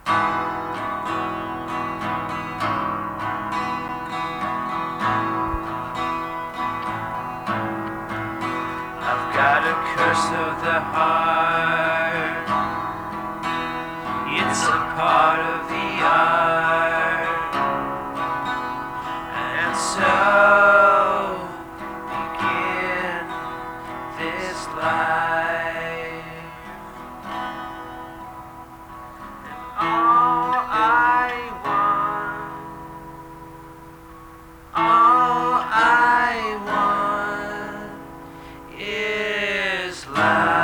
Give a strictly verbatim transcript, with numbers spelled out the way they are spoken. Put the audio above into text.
I've got a curse of the heart. It's a part of the art, and so begin this life. And all I want, all I want is life.